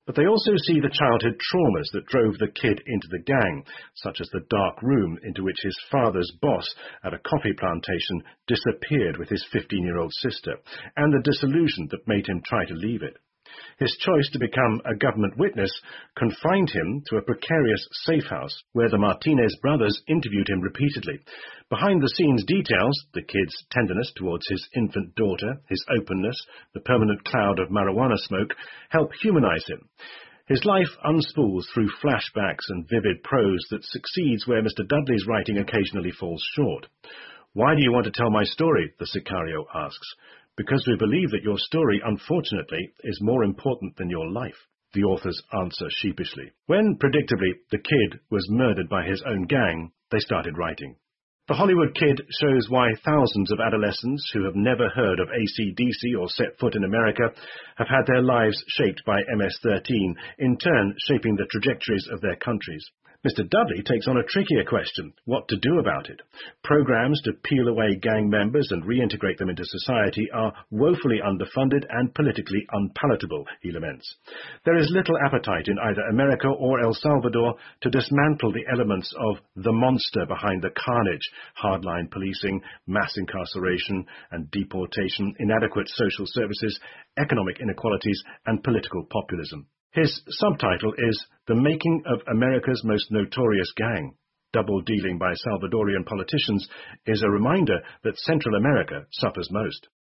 But they also see the childhood traumas that drove the kid into the gang, such as the dark room into which his father's boss at a coffee plantation disappeared with his 15-year-old sister, and the disillusion that made him try to leave it. His choice to become a government witness confined him to a precarious safe house where the Martinez brothers interviewed him repeatedly. Behind-the-scenes details, the kid's tenderness towards his infant daughter, his openness, the permanent cloud of marijuana smoke, help humanize him. His life unspools through flashbacks and vivid prose that succeeds where Mr. Dudley's writing occasionally falls short. "Why do you want to tell my story?" the Sicario asks. "Because we believe that your story, unfortunately, is more important than your life," the authors answer sheepishly. When, predictably, the kid was murdered by his own gang, they started writing. The Hollywood Kid shows why thousands of adolescents who have never heard of AC/DC or set foot in America have had their lives shaped by MS-13, in turn shaping the trajectories of their countries. Mr. Dudley takes on a trickier question: what to do about it. Programs to peel away gang members and reintegrate them into society are woefully underfunded and politically unpalatable, he laments. There is little appetite in either America or El Salvador to dismantle the elements of the monster behind the carnage: hardline policing, mass incarceration and deportation, inadequate social services, economic inequalities, and political populism. His subtitle is "The Making of America's Most Notorious Gang." Double dealing by Salvadorian politicians is a reminder that Central America suffers most.